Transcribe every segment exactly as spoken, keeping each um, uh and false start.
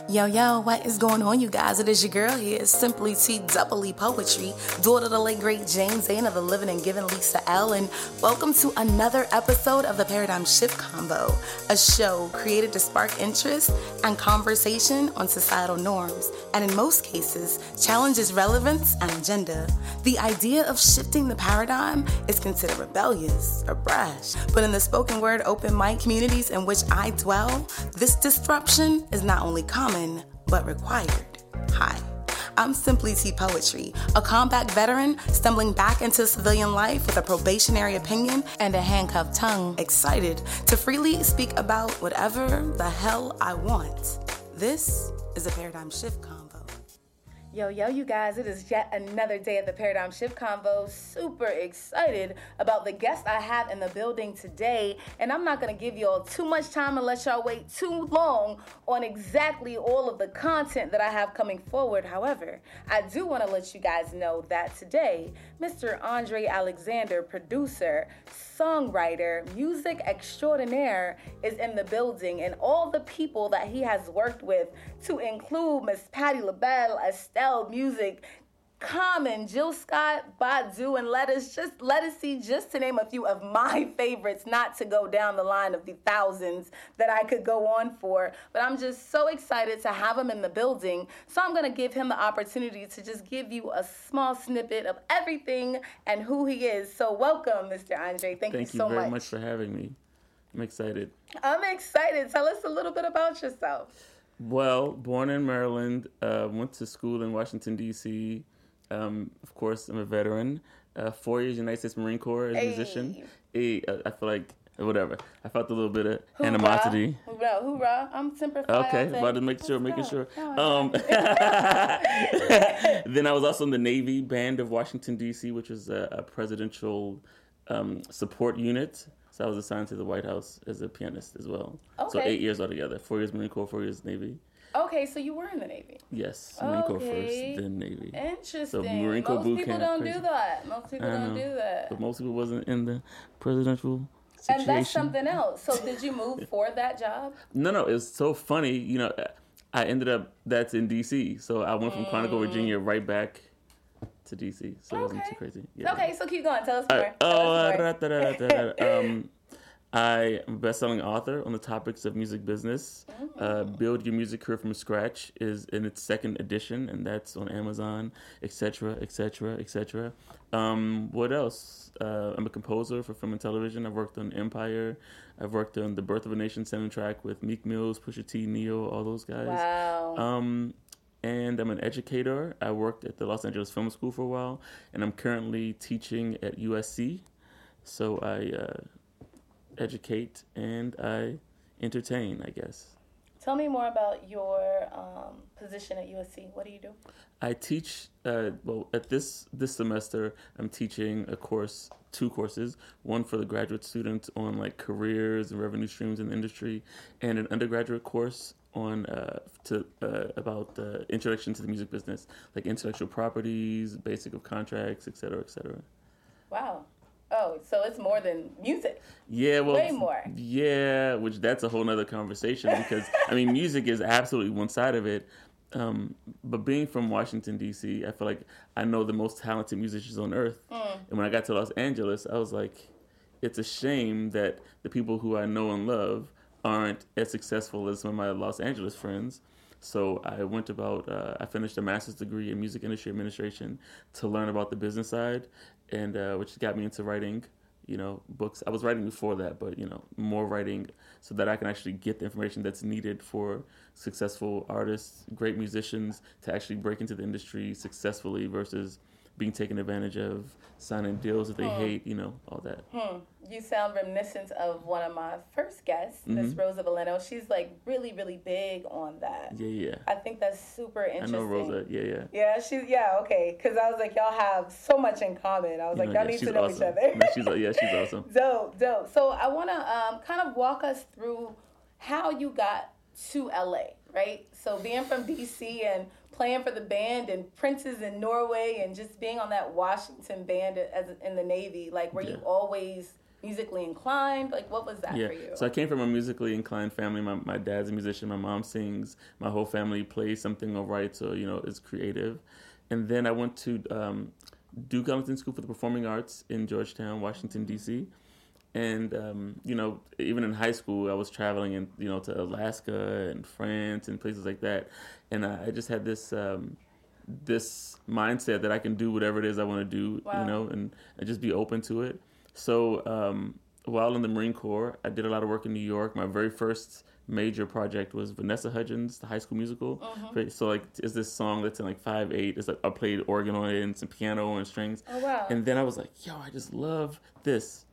Yo, yo, what is going on, you guys? It is your girl here, Simply T Doubly Poetry, daughter of the late great James Zane of the Living and Giving Lisa L. And welcome to another episode of the Paradigm Shift Convo, a show created to spark interest and conversation on societal norms, and in most cases, challenges relevance and agenda. The idea of shifting the paradigm is considered rebellious or brash, but in the spoken word open mic communities in which I dwell, this disruption is not only common, but required. Hi, I'm Simply T Poetry, a combat veteran stumbling back into civilian life with a probationary opinion and a handcuffed tongue, excited to freely speak about whatever the hell I want. This is a Paradigm Shift Convo. Yo, yo, you guys, it is yet another day of the Paradigm Shift Convo. Super excited about the guest I have in the building today. And I'm not going to give y'all too much time and let y'all wait too long on exactly all of the content that I have coming forward. However, I do want to let you guys know that today, Mister Andre Alexander, producer, songwriter, music extraordinaire, is in the building. And all the people that he has worked with, to include Miss Patti LaBelle, Estelle Music, Common, Jill Scott, Badu, and Lettuce, just Lettucey, just to name a few of my favorites, not to go down the line of the thousands that I could go on for. But I'm just so excited to have him in the building. So I'm going to give him the opportunity to just give you a small snippet of everything and who he is. So welcome, Mister Andre. Thank, Thank you so much. Thank you very much for having me. I'm excited. I'm excited. Tell us a little bit about yourself. Well, born in Maryland, uh, went to school in Washington, D C Um, of course, I'm a veteran. Uh, four years United States Marine Corps as a Hey. musician. Hey, uh, I feel like, whatever. I felt a little bit of Hoorah. animosity. Hoorah, hoorah. I'm simplifying. Okay, about to make sure, Let's making go. sure. Oh, Um, then I was also in the Navy Band of Washington, D C, which was a, a presidential um, support unit. So I was assigned to the White House as a pianist as well. So Okay. eight years altogether. Four years Marine Corps, four years Navy. Okay, so you were in the Navy. Yes, Marine Corps Okay. first, then Navy. Interesting. So Marine Corps Most boot people camp, don't crazy. do that. Most people I don't know. do that. But most people wasn't in the presidential situation. And that's something else. So did you move for that job? No, no, it's so funny. You know, I ended up, that's in D C So I went from Quantico, Virginia, right back to D C So it wasn't Okay. too crazy. Yeah. Okay, so keep going. Tell us All more. right. Tell Oh, us uh, more. da, da, da, da, da. um, I am a best-selling author on the topics of music business. Uh, Build Your Music Career from Scratch is in its second edition, and that's on Amazon, et cetera, et cetera, et cetera. Um, what else? Uh, I'm a composer for film and television. I've worked on Empire. I've worked on The Birth of a Nation soundtrack with Meek Mills, Pusha T, Neo, all those guys. Wow. Um, and I'm an educator. I worked at the Los Angeles Film School for a while, and I'm currently teaching at U S C. So I uh, educate and I entertain, I guess. Tell me more about your um, position at U S C. What do you do? I teach, uh, well, at this this semester, I'm teaching a course, two courses, one for the graduate students on like careers and revenue streams in the industry, and an undergraduate course on uh, to uh, about uh, introduction to the music business, like intellectual properties, basic of contracts, et cetera, et cetera. Wow. Oh, so it's more than music. Yeah, well, Way more. Yeah, which that's a whole nother conversation because I mean, music is absolutely one side of it. Um, but being from Washington, D C, I feel like I know the most talented musicians on earth. Mm. And when I got to Los Angeles, I was like, it's a shame that the people who I know and love aren't as successful as some of my Los Angeles friends. So I went about, uh, I finished a master's degree in music industry administration to learn about the business side, and uh, which got me into writing, you know, books. I was writing before that, but, you know, more writing so that I can actually get the information that's needed for successful artists, great musicians to actually break into the industry successfully versus being taken advantage of, signing deals that they Hmm. hate, you know, all that. Hmm. You sound reminiscent of one of my first guests, Miss Mhm. Rosa Valeno. She's like really, really big on that. Yeah, yeah. I think that's super I interesting. know Rosa. Yeah, yeah. Yeah, she's yeah okay. Because I was like, y'all have so much in common. I was You like, know, y'all yeah, need she's to know awesome. each other. No, she's yeah, she's awesome. Dope, dope. So I want to um, kind of walk us through how you got to L A, right? So being from D C and playing for the band and Prince's in Norway and just being on that Washington band as in the Navy, like were Yeah. you always musically inclined? Like, what was that yeah. for you? So I came from a musically inclined family. My my dad's a musician. My mom sings. My whole family plays something or writes or, you know, is creative. And then I went to um, Duke Ellington School for the Performing Arts in Georgetown, Washington, D C. And, um, you know, even in high school, I was traveling, in, you know, to Alaska and France and places like that. And I, I just had this um, this mindset that I can do whatever it is I want to do, wow. you know, and, and just be open to it. So um, while in the Marine Corps, I did a lot of work in New York. My very first major project was Vanessa Hudgens, the High School Musical. Mm-hmm. So, like, it's this song that's in, like, five eight. It's like I played organ on it and some piano and strings. Oh, wow. And then I was like, yo, I just love this.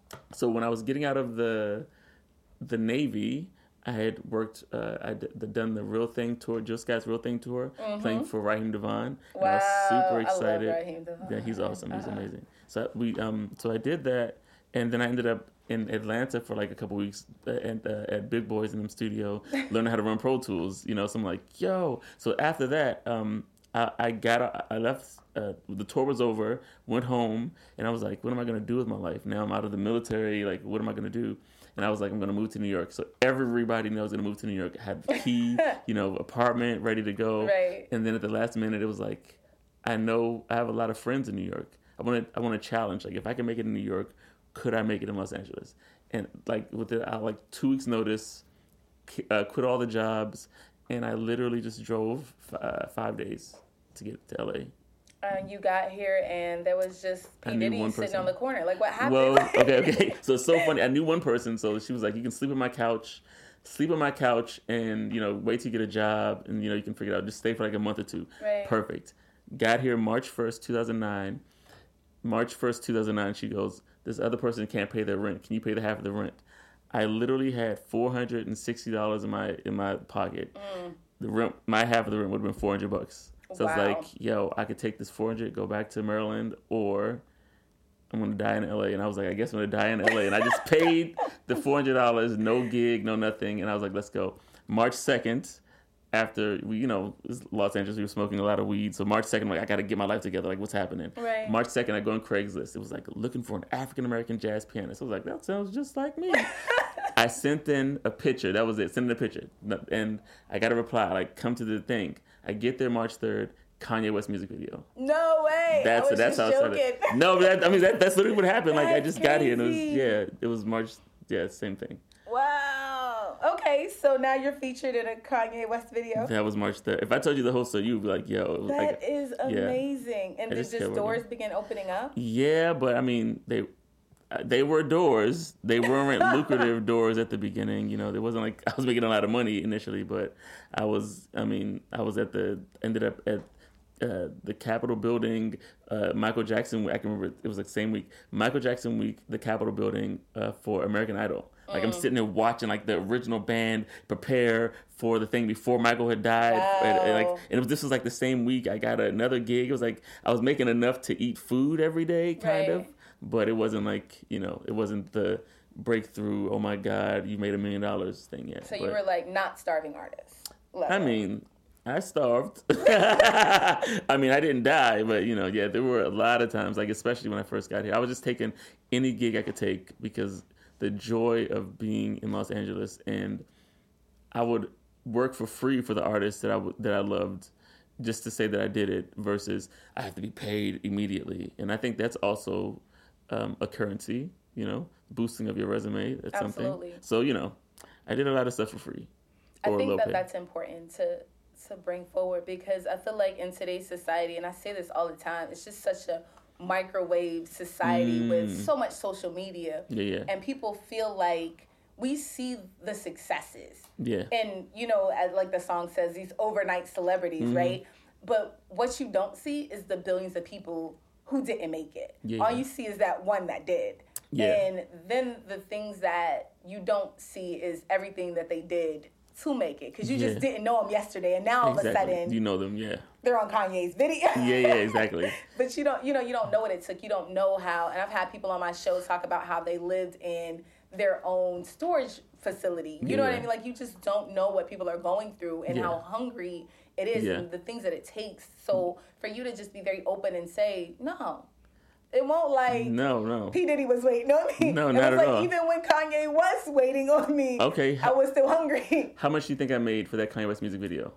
So when I was getting out of the the Navy, I had worked, uh, I'd done the Real Thing tour, Jill Scott's Real Thing tour, mm-hmm. playing for Raheem DeVaughn. Wow, and I was super excited. I love Raheem DeVaughn. Yeah, he's awesome. He's uh-huh. amazing. So we, um, so I did that, and then I ended up in Atlanta for like a couple weeks at, uh, at Big Boys in them studio, learning how to run Pro Tools. You know, so I'm like, yo. So after that, um, I, I got, I left. Uh, the tour was over, went home, and I was like, what am I going to do with my life? Now I'm out of the military, like, what am I going to do? And I was like, I'm going to move to New York. So everybody knows I'm going to move to New York. I had the key, you know, apartment ready to go. Right. And then at the last minute, it was like, I know I have a lot of friends in New York. I want to I want to challenge. Like, if I can make it in New York, could I make it in Los Angeles? And, like, with the, uh, like two weeks' notice, uh, quit all the jobs, and I literally just drove uh, five days to get to L A. Uh, you got here and there was just P. Diddy sitting person. on the corner. Like, what happened? Well, okay, okay. So it's so funny. I knew one person, so she was like, you can sleep on my couch, sleep on my couch, and, you know, wait till you get a job, and, you know, you can figure it out. Just stay for like a month or two. Right. Perfect. Got here March first, two thousand nine. March first, two thousand nine, she goes, this other person can't pay their rent. Can you pay the half of the rent? I literally had four hundred sixty dollars in my in my pocket. Mm. The rent, my half of the rent would have been four hundred bucks. So wow. It's like, yo, I could take this four hundred, go back to Maryland, or I'm going to die in L A. And I was like, I guess I'm going to die in L A. And I just paid the four hundred dollars, no gig, no nothing. And I was like, let's go. March second, after, we, you know, Los Angeles, we were smoking a lot of weed. So March second, I'm like, I got to get my life together. Like, what's happening? Right. March second, I go on Craigslist. It was like, looking for an African-American jazz pianist. I was like, that sounds just like me. I sent in a picture. That was it. Sent in a picture. And I got a reply, like, come to the thing. I get there March third, Kanye West music video. No way. That's I was that's just how joking. it started. No, that, I mean that, that's literally what happened. Like, I just crazy. got here and it was yeah, it was March. Yeah, same thing. Wow. Okay, so now you're featured in a Kanye West video. That was March third. If I told you the whole story, you'd be like, "Yo, that like, is amazing." Yeah. And did just doors begin opening up? Yeah, but I mean they. They were doors. They weren't lucrative doors at the beginning. You know, there wasn't like I was making a lot of money initially, but I was. I mean, I was at the ended up at uh, the Capitol building. Uh, Michael Jackson. I can remember it was like the same week. Michael Jackson week. The Capitol building uh, for American Idol. Like mm. I'm sitting there watching like the original band prepare for the thing before Michael had died. Wow. And, and like and it was, this was like the same week. I got another gig. It was like I was making enough to eat food every day, kind right. of. But it wasn't like, you know, it wasn't the breakthrough, oh my God, you made a million dollars thing yet. So but, you were like not starving artist level. I mean, I starved. I mean, I didn't die, but, you know, yeah, there were a lot of times, like especially when I first got here, I was just taking any gig I could take because the joy of being in Los Angeles, and I would work for free for the artists that I, w- that I loved just to say that I did it versus I have to be paid immediately. And I think that's also... Um, a currency, you know, boosting of your resume. That's Absolutely. something. So, you know, I did a lot of stuff for free. I think that pay. that's important to to bring forward because I feel like in today's society, and I say this all the time, it's just such a microwave society mm. with so much social media. Yeah, yeah. And people feel like we see the successes. Yeah. And, you know, as like the song says, these overnight celebrities, mm-hmm. right? But what you don't see is the billions of people who didn't make it. Yeah, All yeah. you see is that one that did. Yeah. And then the things that you don't see is everything that they did to make it. Because you yeah. just didn't know them yesterday. And now all exactly. of a sudden... You know them, yeah. They're on Kanye's video. yeah, yeah, exactly. But you don't, you know, you don't know what it took. You don't know how... And I've had people on my show talk about how they lived in their own storage facility. You yeah. know what I mean? Like, you just don't know what people are going through and yeah. how hungry it is yeah. and the things that it takes. So for you to just be very open and say, no... It won't like no, no. P. Diddy was waiting on me. No, it not was at like, all. Even when Kanye was waiting on me, okay, I was still hungry. How much do you think I made for that Kanye West music video?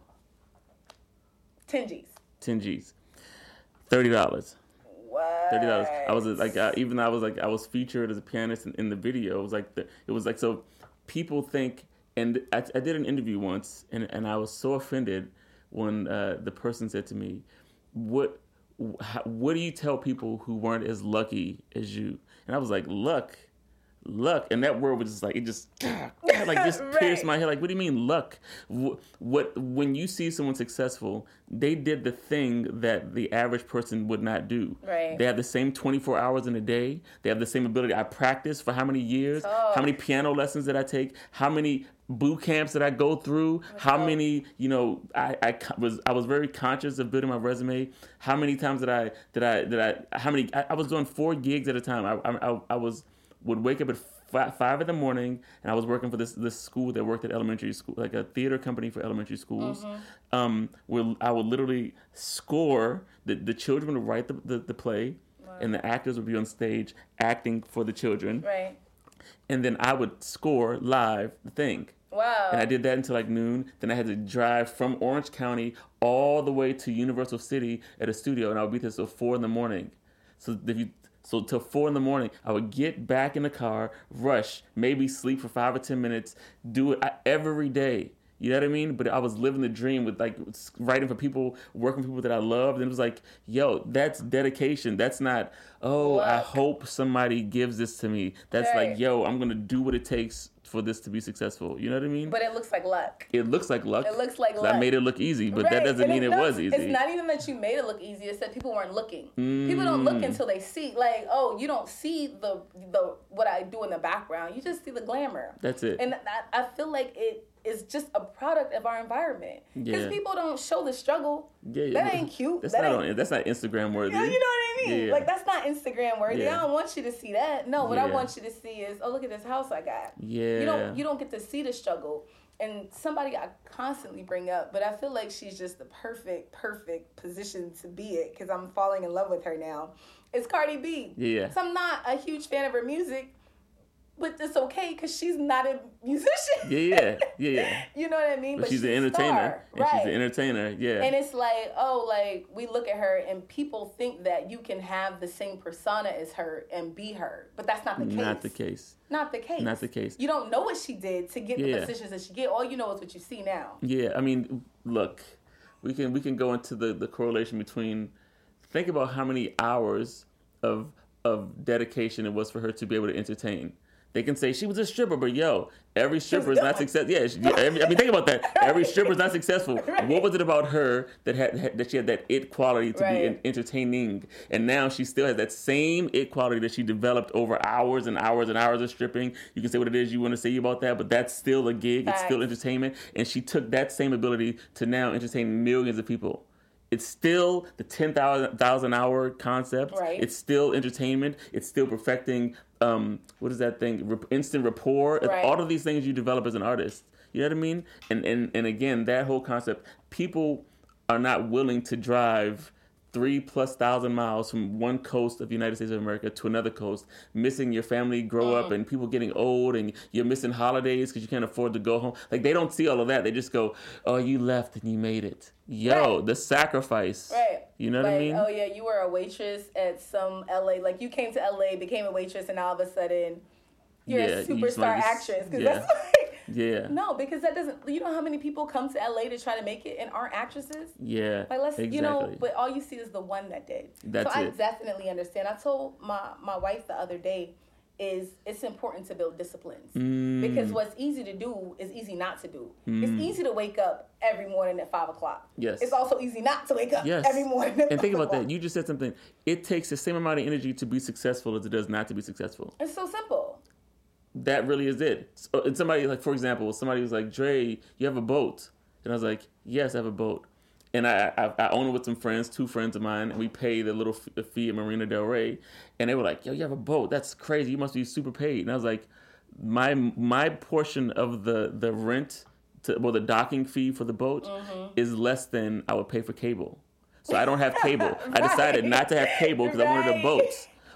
Ten G's. Ten G's. Thirty dollars. What? Thirty dollars. I was like, I, even though I was like, I was featured as a pianist in, in the video. It was like, the, it was like, so people think, and I, I did an interview once, and and I was so offended when uh, the person said to me, "What, how, what do you tell people who weren't as lucky as you?" And I was like, "Luck." Luck, and that word was just like it just God, like just right. pierced my head. Like, what do you mean luck? What, what when you see someone successful, they did the thing that the average person would not do. Right. They have the same twenty-four hours in a day. They have the same ability. I practice for how many years? Oh. How many piano lessons did I take? How many boot camps did I go through? How oh. many? You know, I, I was I was very conscious of building my resume. How many times did I did I did I? How many? I, I was doing four gigs at a time. I I, I, I was. would wake up at five, five in the morning, and I was working for this this school that worked at elementary school, like a theater company for elementary schools. Mm-hmm. Um, where I would literally score, the, the children would write the, the, the play, wow. and the actors would be on stage acting for the children. Right. And then I would score live the thing. Wow. And I did that until like noon. Then I had to drive from Orange County all the way to Universal City at a studio, and I would be there till four in the morning. So if you So till four in the morning, I would get back in the car, rush, maybe sleep for five or ten minutes, do it every day. You know what I mean? But I was living the dream with like writing for people, working with people that I loved. And it was like, yo, that's dedication. That's not, oh, Luck. I hope somebody gives this to me. That's right. Like, yo, I'm going to do what it takes for this to be successful. You know what I mean? But it looks like luck. It looks like luck. It looks like luck. I made it look easy, but right. that doesn't and mean it, it no, was easy. It's not even that you made it look easy. It's that people weren't looking. Mm. People don't look until they see. Like, oh, you don't see the the what I do in the background. You just see the glamour. That's it. And I, I feel like it is just a product of our environment. Because yeah. people don't show the struggle. Yeah, yeah. That ain't cute. That's that not ain't, on, that's not Instagram worthy. You know, you know what I mean? Yeah. Like, that's not Instagram worthy. Yeah. I don't want you to see that. No, what yeah. I want you to see is, oh, look at this house I got. Yeah. You don't you don't get to see the struggle. And somebody I constantly bring up, but I feel like she's just the perfect, perfect position to be it because I'm falling in love with her now. It's Cardi B. Yeah. So I'm not a huge fan of her music, but it's okay because she's not a musician. Yeah, yeah, yeah, yeah. You know what I mean? But, but she's, she's an entertainer. Star, and right. she's an entertainer, yeah. And it's like, oh, like, we look at her and people think that you can have the same persona as her and be her. But that's not the case. Not the case. Not the case. Not the case. You don't know what she did to get yeah. the positions that she get. All you know is what you see now. Yeah, I mean, look, we can we can go into the, the correlation between, think about how many hours of of dedication it was for her to be able to entertain. They can say she was a stripper, but yo, every stripper is not successful. Yeah, she, every, I mean, think about that. Every stripper is not successful. Right. What was it about her that had, had that she had that it quality to right. be entertaining, and now she still has that same it quality that she developed over hours and hours and hours of stripping. You can say what it is you want to say about that, but that's still a gig. It's still entertainment, and she took that same ability to now entertain millions of people. It's still the ten thousand hour concept. Right. It's still entertainment. It's still perfecting, um, what is that thing? Re- instant rapport. Right. All of these things you develop as an artist. You know what I mean? And, and, and again, that whole concept, people are not willing to drive three plus thousand miles from one coast of the United States of America to another coast, missing your family grow mm. up and people getting old and you're missing holidays because you can't afford to go home. Like, they don't see all of that. They just go, oh, you left and you made it. Yo, right. the sacrifice. Right. You know like, what I mean? Oh, yeah, you were a waitress at some L A. Like, you came to L A, became a waitress, and all of a sudden you're yeah, a superstar like actress. Because yeah. that's like... Yeah. No, because that doesn't... You know how many people come to L A to try to make it and aren't actresses? Yeah, Like, let's... exactly. You know, but all you see is the one that did. That's so it. I definitely understand. I told my, my wife the other day, is it's important to build disciplines. Mm. Because what's easy to do is easy not to do. Mm. It's easy to wake up every morning at five o'clock. Yes. It's also easy not to wake up yes. every morning at And think about o'clock. that. You just said something. It takes the same amount of energy to be successful as it does not to be successful. It's so simple. That really is it. So, and somebody, like, for example, somebody was like, Dre, you have a boat. And I was like, yes, I have a boat. And I, I, I own it with some friends, two friends of mine, and we paid a little fee at Marina Del Rey. And they were like, yo, you have a boat. That's crazy. You must be super paid. And I was like, my my portion of the, the rent, to, well, the docking fee for the boat mm-hmm. is less than I would pay for cable. So I don't have cable. right. I decided not to have cable because right. I wanted a boat.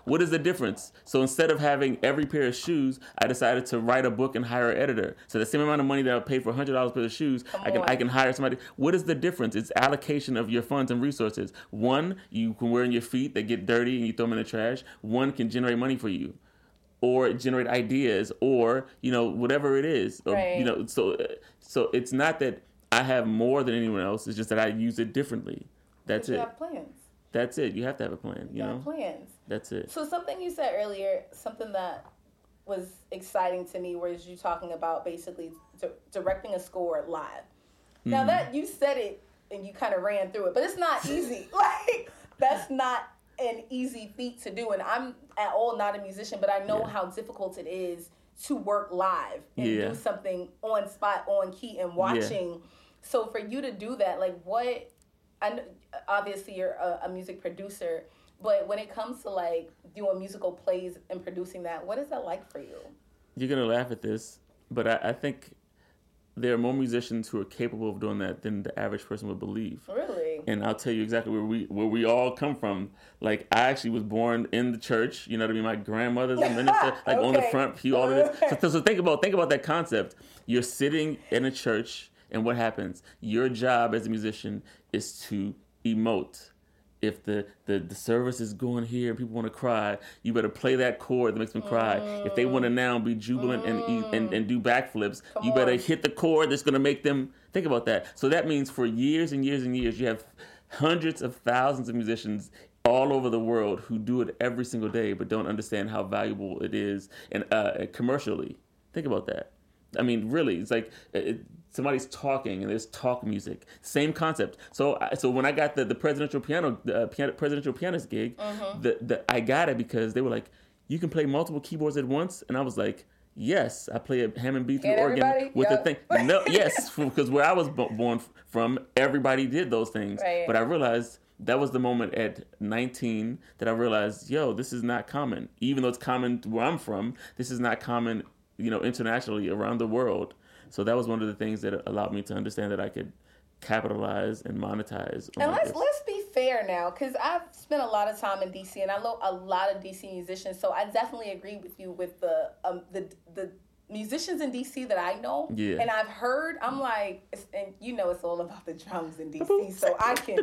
What is the difference? So instead of having every pair of shoes, I decided to write a book and hire an editor. So the same amount of money that I paid for one hundred dollars per shoes, Come I can on. I can hire somebody. What is the difference? It's allocation of your funds and resources. One, you can wear in your feet that get dirty and you throw them in the trash. One can generate money for you, or generate ideas, or you know whatever it is. Or, Right. You know, so so it's not that I have more than anyone else. It's just that I use it differently. That's But it. you have plans. That's it. You have to have a plan. You, You know. have plans. That's it. So something you said earlier, something that was exciting to me, was you talking about basically di- directing a score live. Mm-hmm. Now that you said it and you kind of ran through it, but it's not easy. Like that's not an easy feat to do. And I'm at all not a musician, but I know Yeah. how difficult it is to work live and Yeah. do something on spot, on key, and watching. Yeah. So for you to do that, like what? I know, obviously you're a, a music producer, but when it comes to like doing musical plays and producing that, what is that like for you? You're gonna laugh at this, but I, I think there are more musicians who are capable of doing that than the average person would believe. Really? And I'll tell you exactly where we where we all come from. Like I actually was born in the church. You know what I mean? My grandmother's a minister, like okay. on the front pew, all of this. So, so think about think about that concept. You're sitting in a church, and what happens? Your job as a musician is to emote. If the, the, the service is going here and people want to cry, you better play that chord that makes them cry. Mm. If they want to now be jubilant mm. and, and and do backflips, Come you better on. hit the chord that's going to make them think about that. So that means for years and years and years, you have hundreds of thousands of musicians all over the world who do it every single day but don't understand how valuable it is and uh, commercially. Think about that. I mean, really, it's like it, somebody's talking and there's talk music. Same concept. So, so when I got the, the presidential piano, uh, piano, presidential pianist gig, mm-hmm. the, the I got it because they were like, "You can play multiple keyboards at once," and I was like, "Yes, I play a Hammond B three organ everybody? with yep. the thing." No, yes, because where I was born from, everybody did those things. Right. But I realized that was the moment at nineteen that I realized, yo, this is not common. Even though it's common where I'm from, this is not common, you know, internationally around the world. So that was one of the things that allowed me to understand that I could capitalize and monetize. And let's this. let's be fair now, because I've spent a lot of time in D C and I know a lot of D C musicians. So I definitely agree with you with the um, the the musicians in D C that I know. Yeah. And I've heard. I'm like, it's, and you know, it's all about the drums in D C. So I can,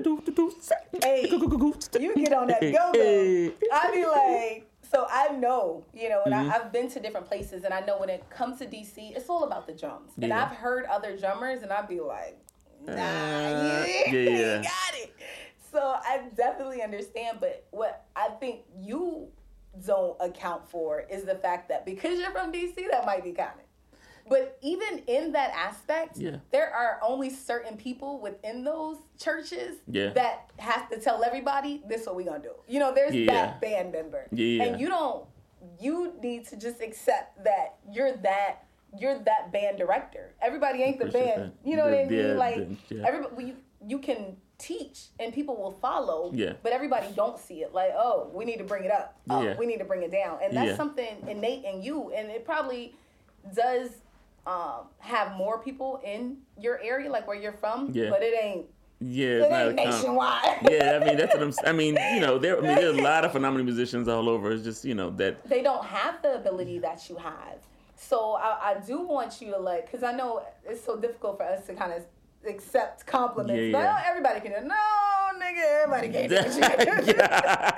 hey, you get on that go-go. I be like. So I know, you know, and mm-hmm. I, I've been to different places, and I know when it comes to D C, it's all about the drums. And yeah. I've heard other drummers, and I'd be like, nah, uh, yeah, yeah, yeah. you got it. So I definitely understand, but what I think you don't account for is the fact that because you're from D C, that might be common. But even in that aspect, yeah. there are only certain people within those churches yeah. that have to tell everybody, this is what we're going to do. You know, there's yeah. that band member. Yeah. And you don't, you need to just accept that you're that, you're that band director. Everybody ain't the band. That. You know the, what I mean? Yeah, like, the, yeah. everybody, you, you can teach and people will follow, yeah. but everybody don't see it. Like, oh, we need to bring it up. Oh, yeah. we need to bring it down. And that's yeah. something innate in you. And it probably does um, have more people in your area, like where you're from, yeah. but it ain't. Yeah, it it's ain't not nationwide. Yeah, I mean that's what I'm. I mean, you know, there. I mean, there's a lot of phenomenal musicians all over. It's just, you know, that they don't have the ability that you have. So I, I do want you to like, because I know it's so difficult for us to kind of accept compliments. Yeah, but yeah. not everybody can do. No, nigga, everybody can't do that. yeah.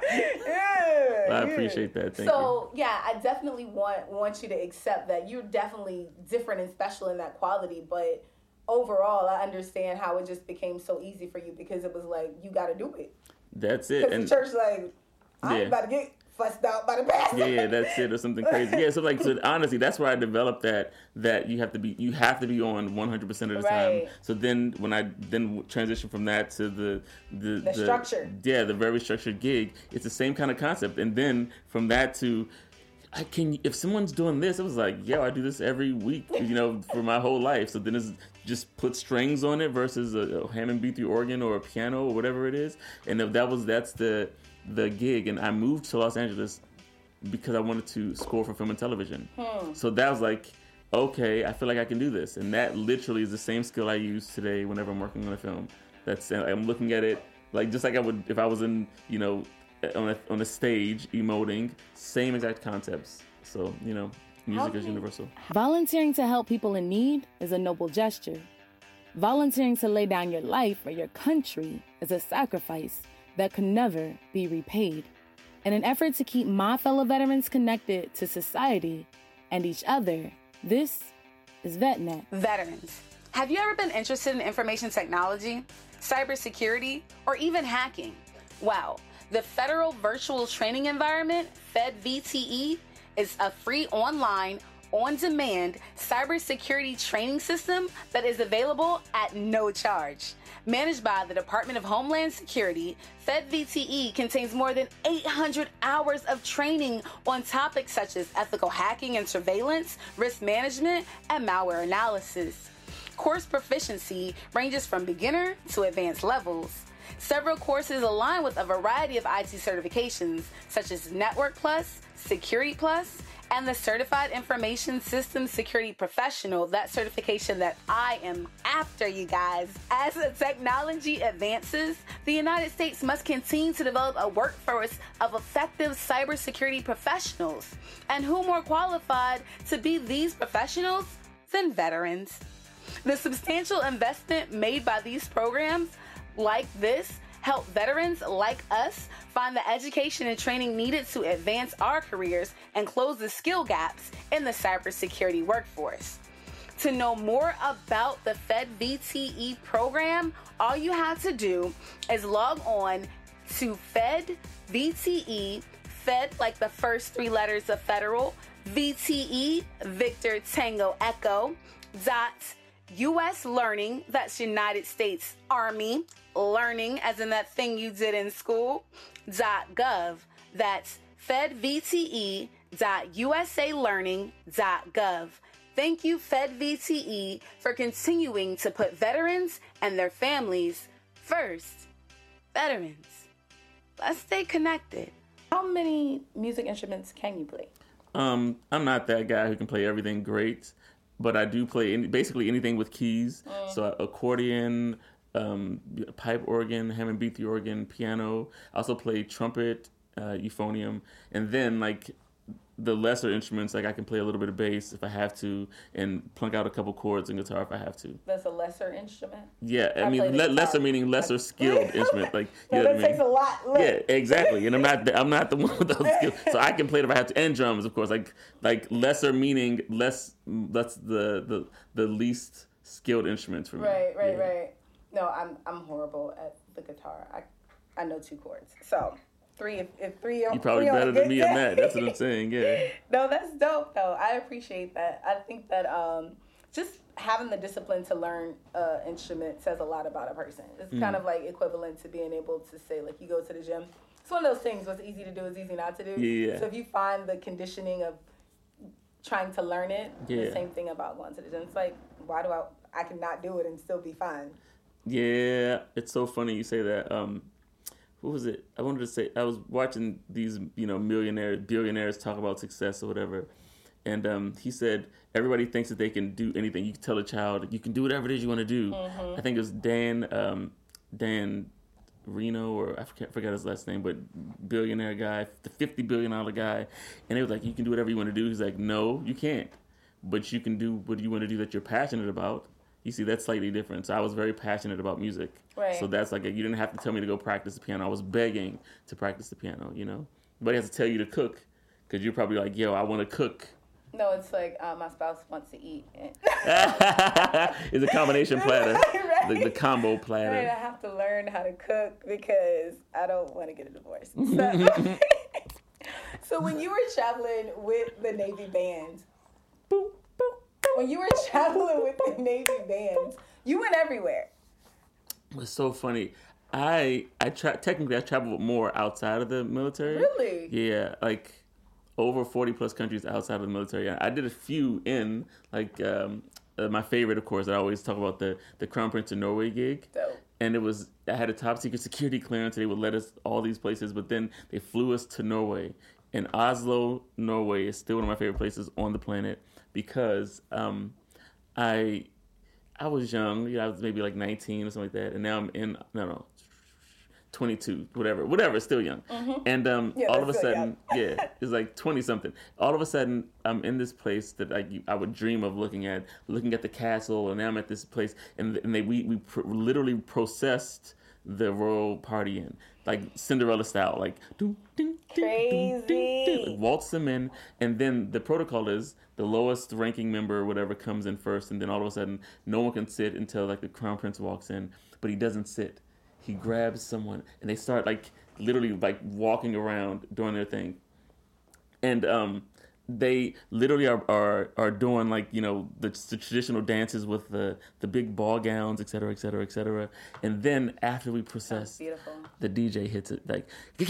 yeah, well, I yeah. appreciate that. Thank so you. yeah, I definitely want want you to accept that you're definitely different and special in that quality, but. Overall, I understand how it just became so easy for you because it was like, you got to do it. That's it. Because the church like, I yeah. ain't about to get fussed out by the pastor. Yeah, yeah, that's it, or something crazy. Yeah, so like, so honestly, that's where I developed that, that you have to be, you have to be on one hundred percent of the right. time. So then when I then transitioned from that to the, the, the, the structure. Yeah, the very structured gig, it's the same kind of concept. And then from that to, I can, if someone's doing this, it was like, yo, I do this every week, you know, for my whole life. So then it's just put strings on it versus a, a Hammond B three organ or a piano or whatever it is. And if that was, that's the the gig. And I moved to Los Angeles because I wanted to score for film and television. Hmm. So that was like, okay, I feel like I can do this. And that literally is the same skill I use today whenever I'm working on a film. That's, I'm looking at it like, just like I would, if I was in, you know, on a, on a stage emoting, same exact concepts. So, you know, music is universal. Volunteering to help people in need is a noble gesture. Volunteering to lay down your life for your country is a sacrifice that can never be repaid. In an effort to keep my fellow veterans connected to society and each other, this is VetNet. Veterans. Have you ever been interested in information technology, cybersecurity, or even hacking? Well, the Federal Virtual Training Environment, FedVTE, is a free online, on-demand cybersecurity training system that is available at no charge. Managed by the Department of Homeland Security, FedVTE contains more than eight hundred hours of training on topics such as ethical hacking and surveillance, risk management, and malware analysis. Course proficiency ranges from beginner to advanced levels. Several courses align with a variety of I T certifications, such as Network Plus, Security Plus, and the Certified Information Systems Security Professional, that certification that I am after, you guys. As the technology advances, the United States must continue to develop a workforce of effective cybersecurity professionals. And who more qualified to be these professionals than veterans? The substantial investment made by these programs like this help veterans like us find the education and training needed to advance our careers and close the skill gaps in the cybersecurity workforce. To know more about the FedVTE program, all you have to do is log on to FedVTE, Fed like the first three letters of federal, V T E, Victor Tango Echo, dot U S Learning, that's United States Army Learning, as in that thing you did in school, dot gov, that's fedvte dot u s a learning dot gov. Thank you, FedVTE, for continuing to put veterans and their families first. Veterans, let's stay connected. How many music instruments can you play? Um, I'm not that guy who can play everything great, but I do play any, basically anything with keys. Mm. So accordion, um, pipe organ, Hammond B three organ, piano. I also play trumpet, uh, euphonium, and then like the lesser instruments, like I can play a little bit of bass if I have to, and plunk out a couple chords in guitar if I have to. That's a lesser instrument? Yeah, I, I mean le- lesser meaning lesser skilled instrument. Like you no, know that what I mean? takes a lot. Look. Yeah, exactly. And I'm not the, I'm not the one with those skills, so I can play it if I have to. And drums, of course. Like like lesser meaning less. That's the the the least skilled instruments for me. Right, right, yeah. right. No, I'm I'm horrible at the guitar. I I know two chords, so. Three, if, if three, you're probably better than me on that. That's what I'm saying. Yeah. No, that's dope though. I appreciate that. I think that um, just having the discipline to learn an uh, instrument says a lot about a person. It's mm. kind of like equivalent to being able to say, like, you go to the gym. It's one of those things. What's easy to do is easy not to do. Yeah. So if you find the conditioning of trying to learn it, yeah. the same thing about going to the gym. It's like, why do I? I can not do it and still be fine. Yeah, it's so funny you say that. Um, What was it? I wanted to say, I was watching these, you know, millionaires, billionaires talk about success or whatever. And um, he said, everybody thinks that they can do anything. You can tell a child, you can do whatever it is you want to do. Mm-hmm. I think it was Dan, um, Dan Reno, or I forget, forgot his last name, but billionaire guy, the fifty billion dollars guy. And it was like, you can do whatever you want to do. He's like, no, you can't. But you can do what you want to do that you're passionate about. You see, that's slightly different. So I was very passionate about music. Right. So that's like, a, you didn't have to tell me to go practice the piano. I was begging to practice the piano, you know? Nobody has to tell you to cook, because you're probably like, yo, I want to cook. No, it's like uh, my spouse wants to eat. It's a combination platter. Right. The, the combo platter. Right, I have to learn how to cook because I don't want to get a divorce. So, so when you were traveling with the Navy band, boop, boop. When you were traveling with the Navy bands, you went everywhere. It's so funny. I I tra- technically I traveled more outside of the military. Really? Yeah, like over forty plus countries outside of the military. I did a few in, like um, uh, my favorite, of course. I always talk about the the Crown Prince of Norway gig. Dope. And it was I had a top secret security clearance. They would let us all these places, but then they flew us to Norway. And Oslo, Norway is still one of my favorite places on the planet. Because um, I I was young, you know, I was maybe like nineteen or something like that, and now I'm in, no, no, twenty-two, whatever, whatever, still young. Mm-hmm. And um, yeah, all of a sudden, young. yeah, it's like twenty something. All of a sudden, I'm in this place that I, I would dream of looking at, looking at the castle, and now I'm at this place, and, and they we, we pr- literally processed the royal party in, like Cinderella style, like doo, doo, doo, crazy, doo, doo, doo, like, waltz them in, and then the protocol is the lowest ranking member or whatever comes in first, and then all of a sudden, no one can sit until like the crown prince walks in, but he doesn't sit. He grabs someone, and they start like literally like walking around doing their thing, and um, they literally are, are are doing like you know the, the traditional dances with the the big ball gowns, et cetera, et cetera, et cetera. And then after we process, the D J hits it like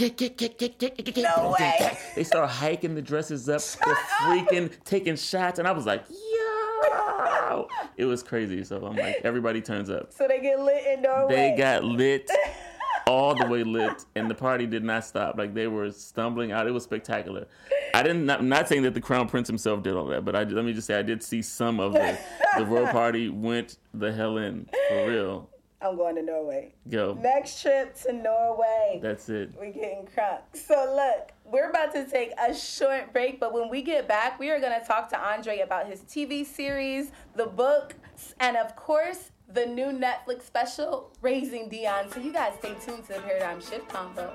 no way. They start hiking the dresses up, they're freaking taking shots, and I was like, yo, it was crazy. So I'm like, everybody turns up. So they get lit in Norway. They got lit. All the way lit, and the party did not stop. Like they were stumbling out. It was spectacular. I didn't. I'm not saying that the crown prince himself did all that, but I, let me just say I did see some of the the royal party went the hell in for real. I'm going to Norway. Go. Next trip to Norway. That's it. We're getting crunk. So look, we're about to take a short break, but when we get back, we are going to talk to Andre about his T V series, the book, and of course, the new Netflix special, Raising Dion. So you guys stay tuned to the Paradigm Shift Convo.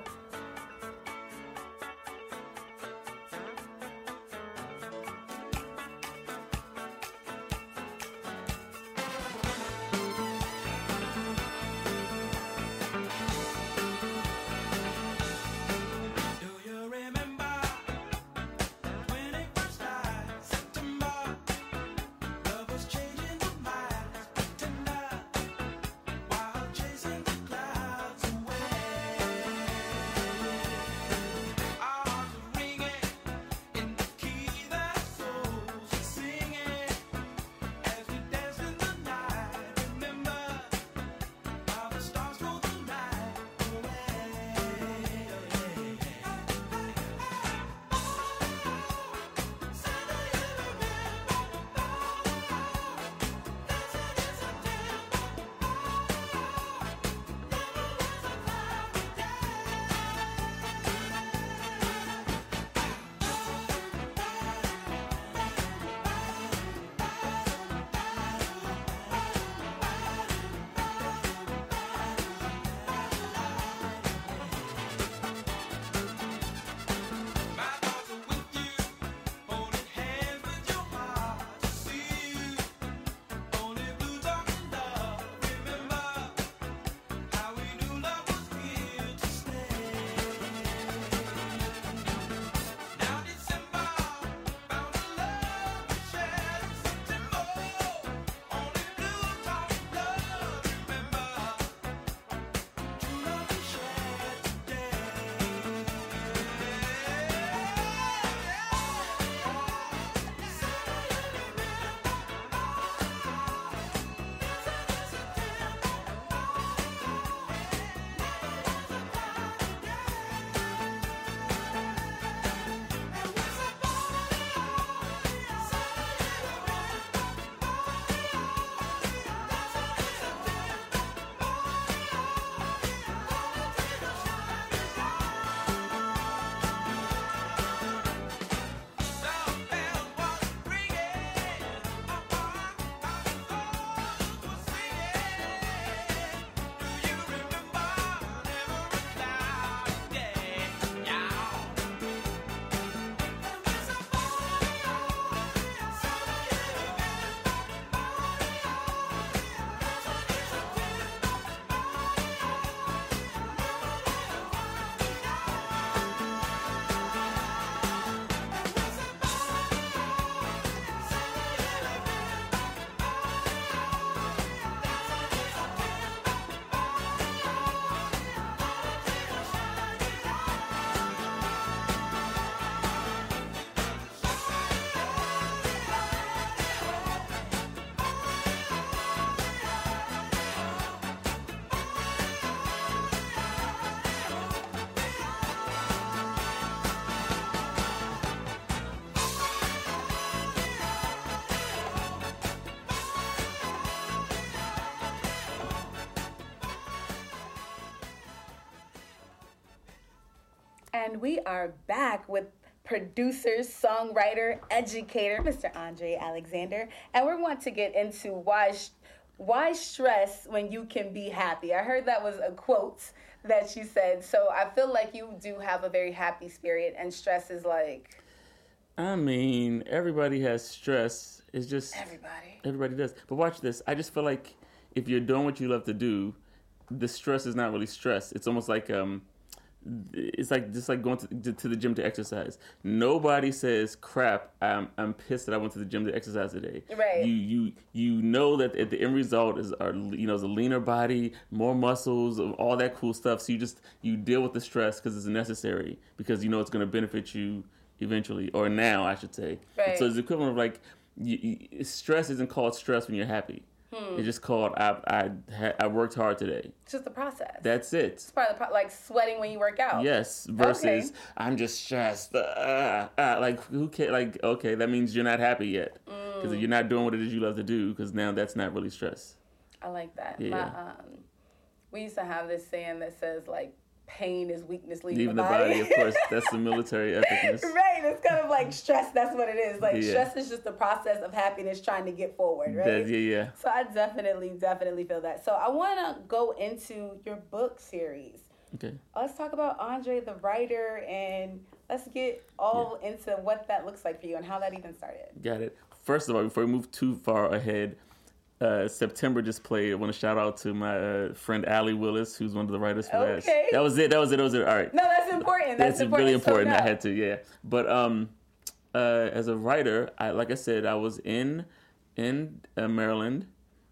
And we are back with producer, songwriter, educator, Mister Andre Alexander. And we want to get into why why stress when you can be happy. I heard that was a quote that you said. So I feel like you do have a very happy spirit, and stress is like... I mean, everybody has stress. It's just... Everybody. Everybody does. But watch this. I just feel like if you're doing what you love to do, the stress is not really stress. It's almost like... um. It's like just like going to, to the gym to exercise. Nobody says, "Crap, I'm I'm pissed that I went to the gym to exercise today." Right. You you you know that at the end result is are you know is a leaner body, more muscles, all that cool stuff. So you just you deal with the stress because it's necessary, because you know it's going to benefit you eventually, or now I should say. Right. So it's the equivalent of like you, you, stress isn't called stress when you're happy. Hmm. It's just called I I I worked hard today. It's just the process. That's it. It's part of the pro- like sweating when you work out. Yes. Versus okay. I'm just stressed. Uh, uh, like who cares? Like okay, that means you're not happy yet because mm. you're not doing what it is you love to do. Because now that's not really stress. I like that. Yeah. My, um, we used to have this saying that says like, pain is weakness leaving, leaving the, the body. body. Of course, that's the military ethicness. Right, it's kind of like stress. That's what it is. Like yeah. stress is just the process of happiness trying to get forward, right? That, yeah, yeah. So I definitely, definitely feel that. So I want to go into your book series. Okay. Let's talk about Andre the writer, and let's get all yeah. into what that looks like for you and how that even started. Got it. First of all, before we move too far ahead, Uh, September just played. I want to shout out to my uh, friend Allie Willis, who's one of the writers for okay. that. That was it. That was it. That was it. All right. No, that's important. That's, that's important. really important. So, no. I had to, yeah. But um, uh, as a writer, I like I said, I was in in uh, Maryland,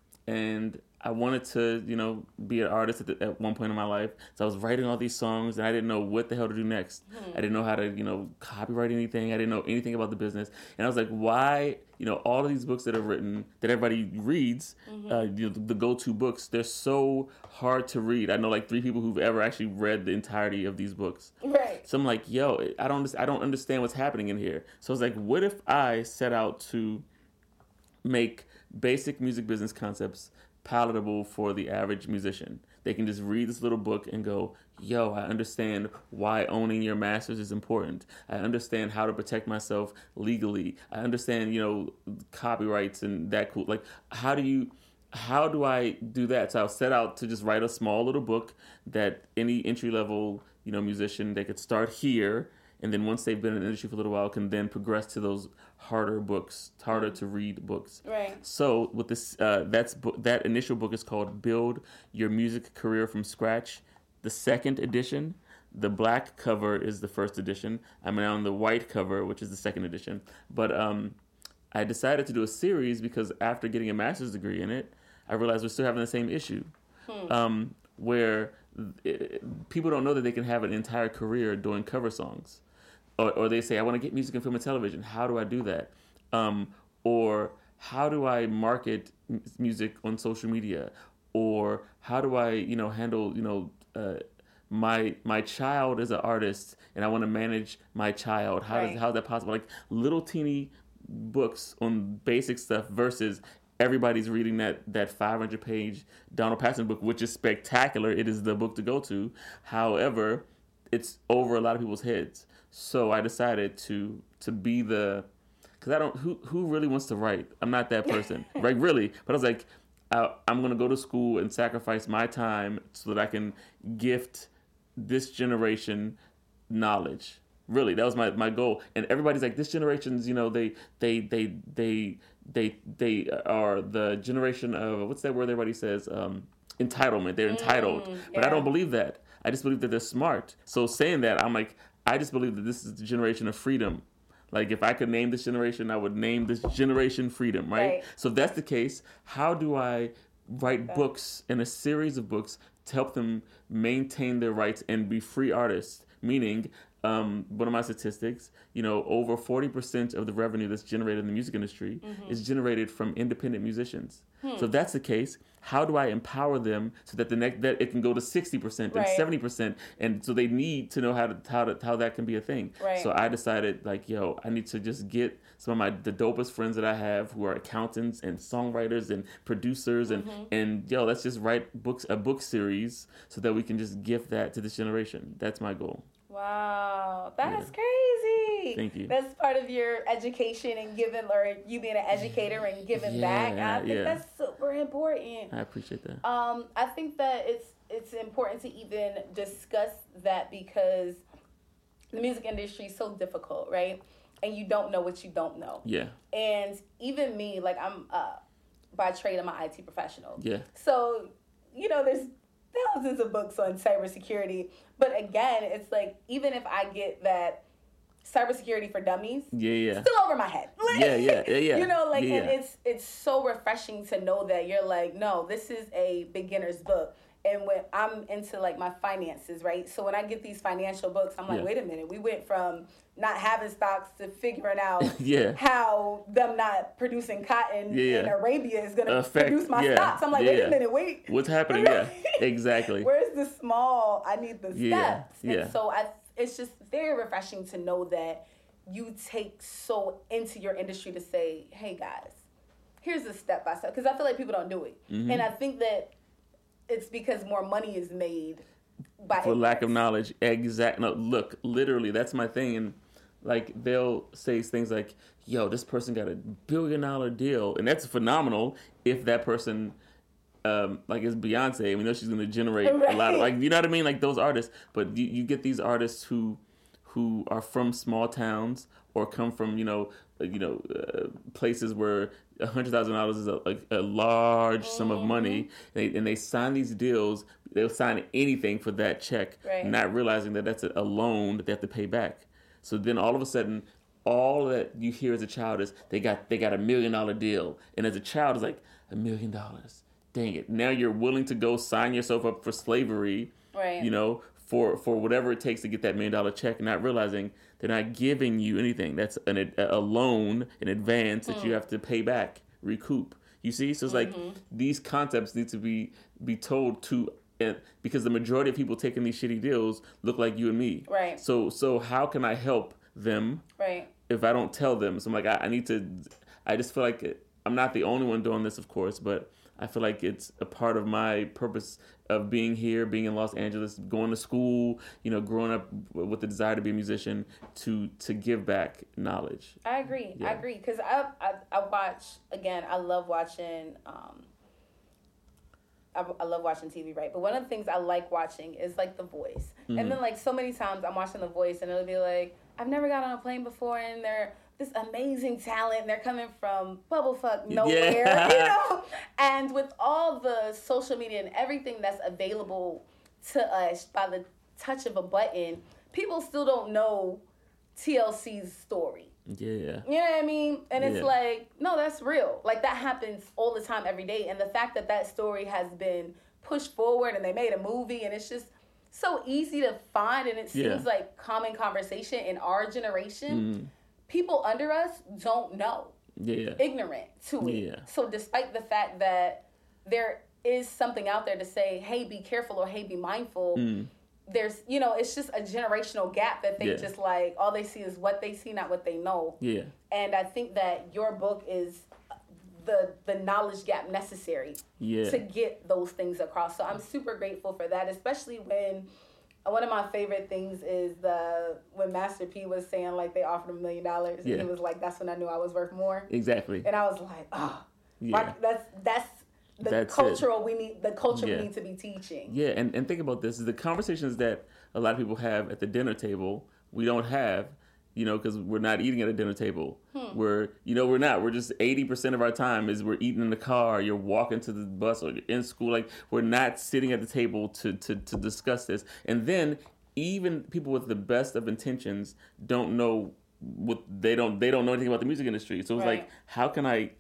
and I wanted to, you know, be an artist at, the, at one point in my life. So I was writing all these songs, and I didn't know what the hell to do next. Hmm. I didn't know how to, you know, copyright anything. I didn't know anything about the business. And I was like, why, you know, all of these books that are written, that everybody reads, mm-hmm. uh, you know, the, the go-to books, they're so hard to read. I know like three people who've ever actually read the entirety of these books. Right. So I'm like, yo, I don't, I don't understand what's happening in here. So I was like, what if I set out to make basic music business concepts palatable for the average musician? They can just read this little book and go, yo, I understand why owning your masters is important. I understand how to protect myself legally. I understand, you know, copyrights and that cool. Like, how do you, how do I do that? So I'll set out to just write a small little book that any entry level, you know, musician, they could start here. And then once they've been in the industry for a little while, can then progress to those harder books, harder to read books. Right. So with this, uh, that's that initial book is called "Build Your Music Career from Scratch." The second edition, the black cover is the first edition. I'm now on the white cover, which is the second edition. But um, I decided to do a series because after getting a master's degree in it, I realized we're still having the same issue, hmm. um, where it, people don't know that they can have an entire career doing cover songs. Or, or they say, I want to get music in film and television. How do I do that? Um, or how do I market m- music on social media? Or how do I, you know, handle, you know, uh, my my child is an artist and I want to manage my child. How right. does how is that possible? Like little teeny books on basic stuff versus everybody's reading that that five hundred page Donald Patterson book, which is spectacular. It is the book to go to. However, it's over a lot of people's heads. So I decided to to be the, because I don't, who who really wants to write? I'm not that person, right? Really. But I was like, I, I'm going to go to school and sacrifice my time so that I can gift this generation knowledge. Really, that was my, my goal. And everybody's like, this generation's, you know, they they they they they they are the generation of, what's that word everybody says? Um, entitlement. They're entitled. Mm, yeah. But I don't believe that. I just believe that they're smart. So saying that, I'm like, I just believe that this is the generation of freedom. Like, if I could name this generation, I would name this generation freedom, right? right. So if that's the case, how do I write okay. books and a series of books to help them maintain their rights and be free artists? Meaning, um, one of my statistics, you know, over forty percent of the revenue that's generated in the music industry mm-hmm. is generated from independent musicians. Hmm. So if that's the case, how do I empower them so that the next that it can go to sixty percent and right. seventy percent? And so they need to know how to how to how that can be a thing. Right. So I decided, like, yo, I need to just get some of my the dopest friends that I have who are accountants and songwriters and producers and mm-hmm. and yo, let's just write books a book series so that we can just gift that to this generation. That's my goal. Wow, that's Yeah. crazy. Thank you. That's part of your education and giving, or you being an educator and giving Yeah, back. And I think yeah. that's super important. I appreciate that. Um, I think that it's it's important to even discuss that because the music industry is so difficult, right? And you don't know what you don't know. Yeah. And even me, like I'm uh, by trade, I'm an I T professional. Yeah. So, you know, there's thousands of books on cybersecurity. But again, it's like, even if I get that cybersecurity for dummies, Yeah, yeah. still over my head. Like, Yeah, yeah, yeah, yeah. You know, like, Yeah, and yeah. it's it's so refreshing to know that you're like, no, this is a beginner's book. And when I'm into like my finances, right? So when I get these financial books, I'm like, Yeah. wait a minute, we went from not having stocks to figuring out Yeah. how them not producing cotton Yeah, yeah. in Arabia is going to Affect- produce my yeah, stocks. I'm like, yeah, wait yeah. a minute, wait. What's happening? Yeah, exactly. Where's the small? I need the steps. Yeah, yeah. And so I, it's just very refreshing to know that you take so into your industry to say, hey guys, here's a step by step. Because I feel like people don't do it. Mm-hmm. And I think that it's because more money is made by For lack of ignorance. knowledge. Exact. No, look, literally, that's my thing. And like they'll say things like, "Yo, this person got a billion dollar deal," and that's phenomenal. If that person, um, like it's Beyonce, we know she's going to generate a lot of, Right. like, you know what I mean, like those artists. But you, you get these artists who, who are from small towns or come from, you know, uh, you know, uh, places where a hundred thousand dollars is a, a, a large mm-hmm. sum of money, and they, and they sign these deals. They'll sign anything for that check, Right. not realizing that that's a, a loan that they have to pay back. So then all of a sudden, all that you hear as a child is they got they got a million dollar deal, and as a child, it's like a million dollars. Dang it! Now you're willing to go sign yourself up for slavery, Right. you know, for for whatever it takes to get that million dollar check, not realizing they're not giving you anything. That's an, a loan, an advance that mm. you have to pay back, recoup. You see, so it's mm-hmm. like these concepts need to be be told to. And because the majority of people taking these shitty deals look like you and me. Right. So so how can I help them right. if I don't tell them? So I'm like, I, I need to, I just feel like it, I'm not the only one doing this, of course, but I feel like it's a part of my purpose of being here, being in Los Angeles, going to school, you know, growing up with the desire to be a musician, to to give back knowledge. I agree. Yeah. I agree. Because I, I, I watch, again, I love watching... Um, I, I love watching T V, right? But one of the things I like watching is like The Voice. Mm-hmm. And then like so many times I'm watching The Voice and it'll be like, I've never got on a plane before and they're this amazing talent and they're coming from bubblefuck nowhere, yeah. you know? And with all the social media and everything that's available to us by the touch of a button, people still don't know T L C's story. Yeah. You know what I mean? And it's yeah. like, no, that's real. Like, that happens all the time, every day. And the fact that that story has been pushed forward and they made a movie and it's just so easy to find and it seems yeah. like common conversation in our generation, mm. people under us don't know. Yeah. Ignorant to it. Yeah. So despite the fact that there is something out there to say, hey, be careful or hey, be mindful, mm. there's, you know, it's just a generational gap that they yeah. just like, all they see is what they see, not what they know. Yeah. And I think that your book is the the knowledge gap necessary yeah. to get those things across. So I'm super grateful for that, especially when one of my favorite things is the when Master P was saying like they offered him a million dollars and yeah. he was like, that's when I knew I was worth more. Exactly. And I was like, oh, yeah. my, that's that's the That's cultural it. we need the culture yeah. we need to be teaching. Yeah, and, and think about this: the conversations that a lot of people have at the dinner table, we don't have, you know, because we're not eating at a dinner table. Hmm. We're, you know, we're not. We're just eighty percent of our time is we're eating in the car. You're walking to the bus or you're in school. Like we're not sitting at the table to to to discuss this. And then even people with the best of intentions don't know what they don't they don't know anything about the music industry. So it's right. like, how can I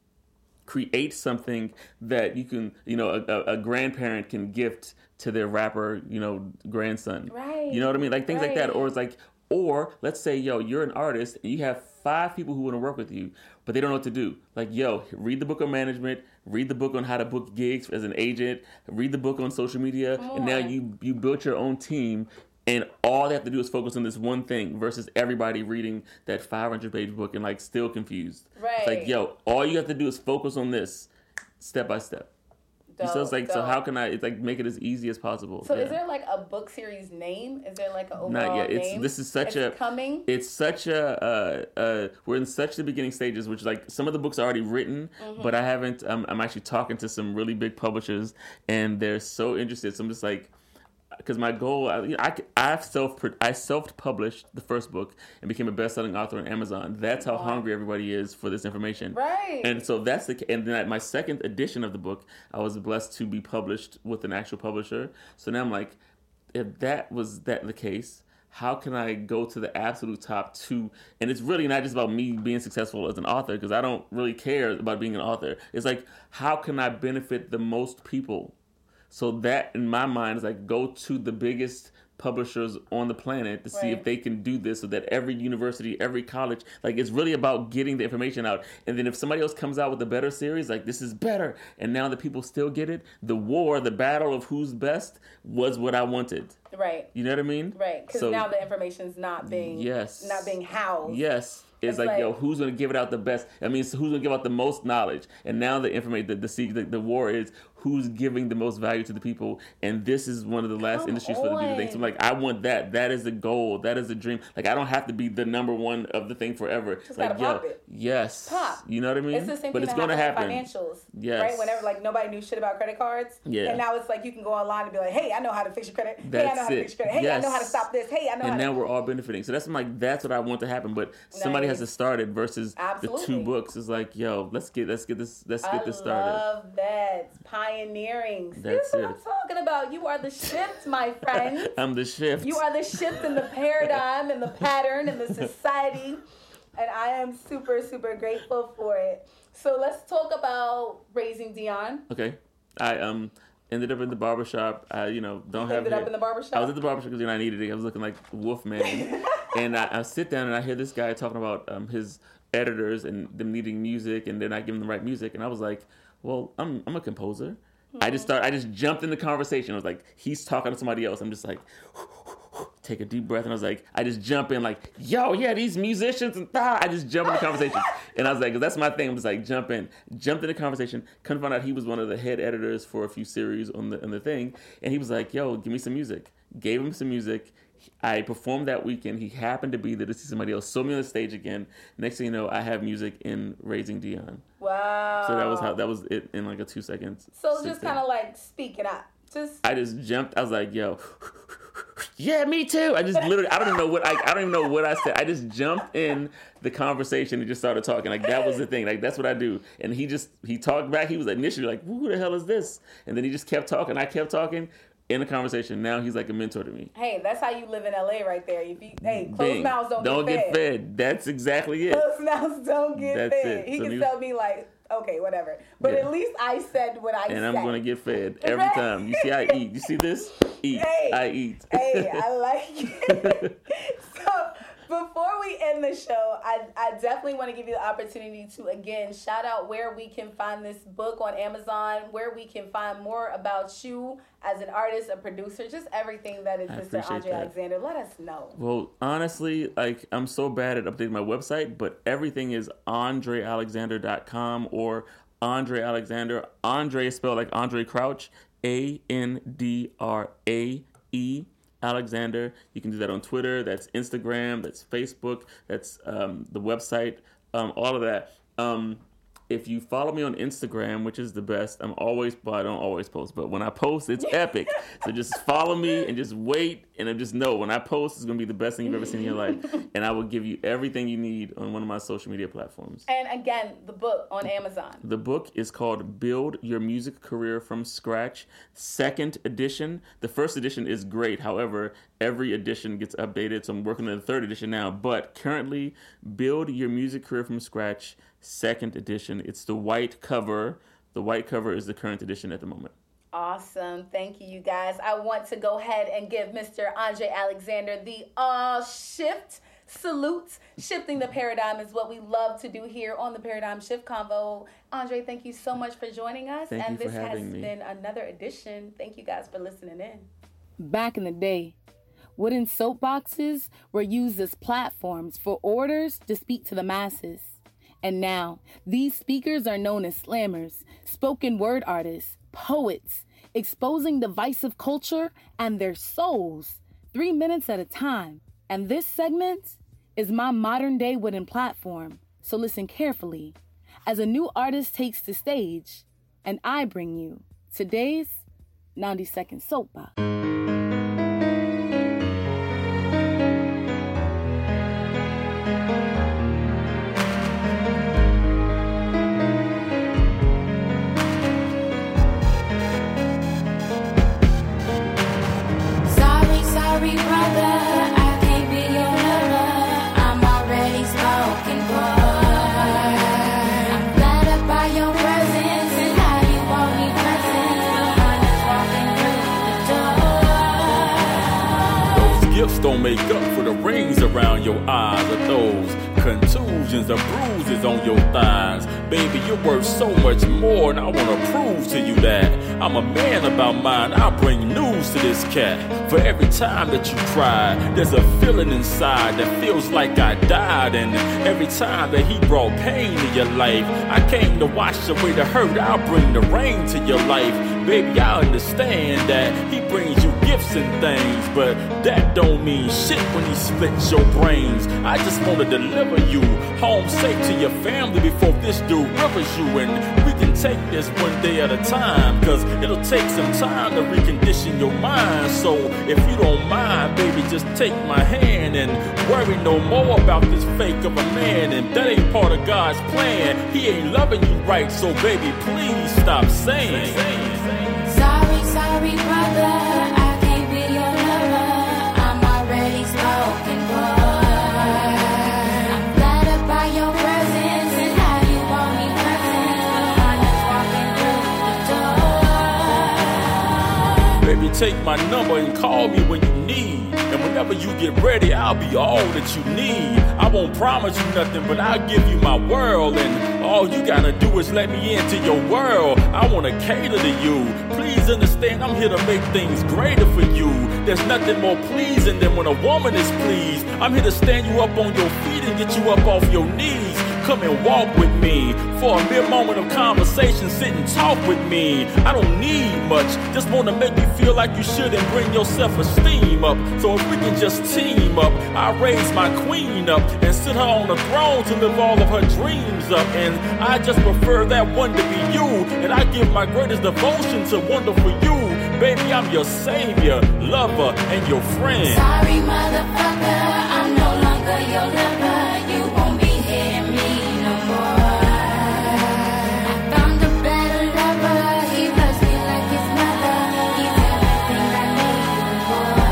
create something that you can, you know, a, a grandparent can gift to their rapper, you know, grandson. Right. You know what I mean? Like things right. like that. Or it's like, or let's say, yo, you're an artist and you have five people who want to work with you, but they don't know what to do. Like, yo, read the book on management, read the book on how to book gigs as an agent, read the book on social media, Come and on. now you you built your own team. And all they have to do is focus on this one thing versus everybody reading that five hundred page book and like still confused. Right. It's like, yo, all you have to do is focus on this step by step. Dope, so it's like, dope. so how can I? It's like make it as easy as possible. So yeah. is there like a book series name? Is there like an overall Not yet. It's name? this is such it's a coming. It's such a uh, uh, we're in such the beginning stages, which like some of the books are already written, mm-hmm. but I haven't. Um, I'm actually talking to some really big publishers, and they're so interested. So I'm just like. Because my goal, I, you know, I, I've self I self published the first book and became a best selling author on Amazon. That's how wow. hungry everybody is for this information. Right. And so that's the and then at my second edition of the book, I was blessed to be published with an actual publisher. So now I'm like, if that was that the case, how can I go to the absolute top two? And it's really not just about me being successful as an author, because I don't really care about being an author. It's like, how can I benefit the most people? So that, in my mind, is like go to the biggest publishers on the planet to see right. if they can do this, so that every university, every college, like it's really about getting the information out. And then if somebody else comes out with a better series, like this is better, and now the people still get it, the war, the battle of who's best was what I wanted. Right. You know what I mean? Right. Because so, now the information's not being yes. not being housed. Yes. It's like, like, yo, who's going to give it out the best? I mean, so who's going to give out the most knowledge? And now the information, the the, the the war is who's giving the most value to the people. And this is one of the last Come industries on. for the do the thing. So I'm like, I want that. That is the goal. That is the dream. Like, I don't have to be the number one of the thing forever. Just like, gotta yo, pop it. Yes. Pop. You know what I mean? It's the same but thing it's that going to happen. Financials. Yes. Right? Whenever like nobody knew shit about credit cards. Yeah. And now it's like you can go online and be like, hey, I know how to fix your credit. That's hey, I know how to it. fix your credit. Hey, yes. I know how to stop this. Hey, I know and how now to... we're all benefiting. So that's I'm like, that's what I want to happen. But somebody nice. has to start it versus Absolutely. the two books. Is like, yo, let's get let's get this let's get I this started. I love that. Pioneering. See, That's what it. I'm talking about. You are the shift, my friend. I'm the shift. You are the shift in the paradigm and the pattern and the society. And I am super, super grateful for it. So let's talk about raising Dion. Okay. I um ended up in the barbershop. I, you know, don't you have ended hair. up in the barbershop? I was at the barbershop because, you know, I needed it. I was looking like Wolfman. and I, I sit down and I hear this guy talking about um, his editors and them needing music, and then I give them the right music. And I was like, well, I'm I'm a composer. Mm-hmm. I just start. I just jumped in the conversation. I was like, he's talking to somebody else. I'm just like, take a deep breath, and I was like, I just jump in like, yo, yeah, these musicians, and ah, I just jump in the conversation. And I was like, 'cause that's my thing. I'm just like, jump in, jumped in the conversation. Couldn't find out he was one of the head editors for a few series on the on the thing, and he was like, yo, give me some music. Gave him some music. I performed that weekend. He happened to be there to see somebody else. Saw me on the stage again. Next thing you know, I have music in Raising Dion. Wow. So that was how that was it in like a two seconds. So just kind of like speaking up. Just I just jumped. I was like, yo, yeah, me too. I just literally, I don't even know what I, I don't even know what I said. I just jumped in the conversation and just started talking. Like that was the thing. Like that's what I do. And he just he talked back. He was initially like, who the hell is this? And then he just kept talking. I kept talking. In the conversation, now he's like a mentor to me. Hey, that's how you live in L A right there. If you, hey, closed Bing. mouths don't, don't get, get fed. fed. That's exactly it. Closed mouths don't get That's fed. it. He So can you- tell me like, okay, whatever. But Yeah. at least I said what I And said. I'm going to get fed every time. You see, I eat. You see this? Eat. Hey. I eat. Hey, I like it. So before we end the show, I, I definitely want to give you the opportunity to, again, shout out where we can find this book on Amazon, where we can find more about you as an artist, a producer, just everything that is I Mister appreciate Andre that. Alexander. Let us know. Well, honestly, like I'm so bad at updating my website, but everything is andre alexander dot com or Andre Alexander. Andre is spelled like Andre Crouch, A N D R A E. Alexander. You can do that on Twitter. That's Instagram. That's Facebook. That's um, the website. Um, all of that. Um, if you follow me on Instagram, which is the best, I'm always, well, I don't always post, but when I post, it's epic. So just follow me and just wait, and then just know when I post, it's going to be the best thing you've ever seen in your life. And I will give you everything you need on one of my social media platforms. And again, the book on Amazon. The book is called Build Your Music Career from Scratch, second edition. The first edition is great. However, every edition gets updated, so I'm working on the third edition now. But currently, Build Your Music Career from Scratch, second edition. It's the white cover. The white cover is the current edition at the moment. Awesome. Thank you, you guys. I want to go ahead and give Mister Andre Alexander the all shift salute. Shifting the paradigm is what we love to do here on the Paradigm Shift Convo. Andre, thank you so much for joining us. Thank and you for this has having me. been another edition. Thank you guys for listening in. Back in the day, wooden soapboxes were used as platforms for orders to speak to the masses. And now, these speakers are known as slammers, spoken word artists, poets, exposing divisive culture and their souls, three minutes at a time. And this segment is my modern day wooden platform, so listen carefully as a new artist takes the stage, and I bring you today's ninety second Soapbox. Sorry, sorry, brother, I can't be your lover. I'm already spoken for. I'm flattered by your presence and how you want me present. I'm just walking through the door. Those gifts don't make up for the rings around your eyes or those contusions or bruises on your thighs. Baby, you're worth so much more, and I wanna prove to you that I'm a man about mine. I'll bring news to this cat. For every time that you cry, there's a feeling inside that feels like I died. And every time that he brought pain to your life, I came to wash away the hurt. I'll bring the rain to your life. Baby, I understand that he brings you gifts and things, but that don't mean shit when he splits your brains. I just wanna deliver you home safe to your family before this dude rivers you. And we can take this one day at a time, cause it'll take some time to recondition your mind. So if you don't mind, baby, just take my hand and worry no more about this fake of a man. And that ain't part of God's plan. He ain't loving you right, so baby, please stop saying. Sorry, sorry, brother, I can't be your lover. I'm already spoken for. I'm flattered by your presence and how you want me present. I'm just walking through the door. Baby, take my number and call me when you need. And whenever you get ready, I'll be all that you need. I won't promise you nothing, but I'll give you my world. And all you gotta do is let me into your world. I wanna cater to you. Please understand, I'm here to make things greater for you. There's nothing more pleasing than when a woman is pleased. I'm here to stand you up on your feet and get you up off your knees. Come and walk with me for a mere moment of conversation. Sit and talk with me. I don't need much, just wanna make you feel like you should and bring your self-esteem up. So if we can just team up, I'll raise my queen up and sit her on the throne to live all of her dreams up. And I just prefer that one to be you, and I give my greatest devotion to wonderful you. Baby, I'm your savior, lover, and your friend. Sorry, motherfucker, I'm no longer your lover. You won't be hitting me no more. I found a better lover. He loves me like his mother. He's everything I need and more.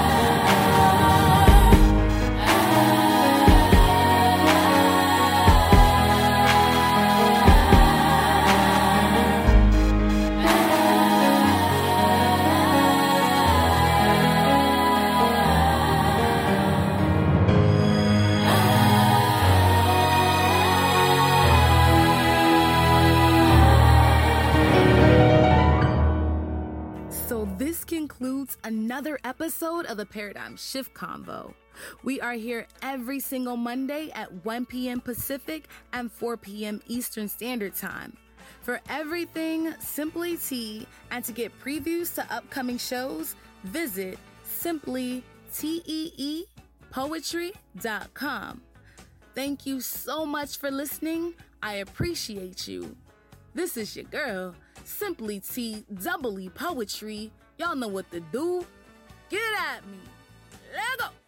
Concludes another episode of the Paradigm Shift Convo. We are here every single Monday at one p.m. Pacific and four p.m. Eastern Standard Time. For everything Simply Tea and to get previews to upcoming shows, visit simply tee poetry dot com. Thank you so much for listening. I appreciate you. This is your girl, Simply Tea Double E Poetry. Y'all know what to do. Get at me. Let go.